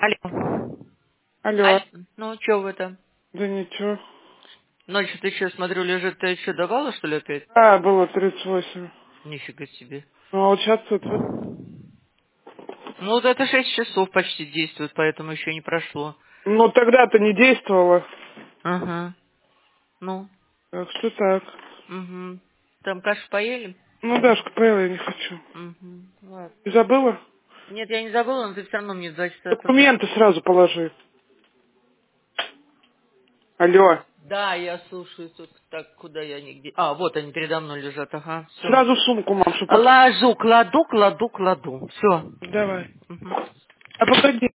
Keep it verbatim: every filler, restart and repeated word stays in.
Алло. Алло. Аль- Ну, что вы там? Да ничего. Ночью ты что, смотрю, лежит, ты что, давала, что ли, опять? А, было тридцать восемь. Нифига себе. Ну, а вот сейчас вот, вот. Ну, вот это шесть часов почти действует, поэтому еще не прошло. Ну, тогда-то не действовало. Ага. Ну, Так что так. угу. Там кашу поели? Ну, Дашка, поела, я не хочу. Угу. Ладно. Ты забыла? Нет, я не забыла, но ты все равно мне в два часа позвонишь. Документы сразу положи. Алло. Да, я слушаю тут. Так, куда я нигде? А, вот они передо мной лежат, ага. Все. Сразу в сумку, мам, чтобы... Ложу, кладу, кладу, кладу. Все. Давай. Угу. А погоди.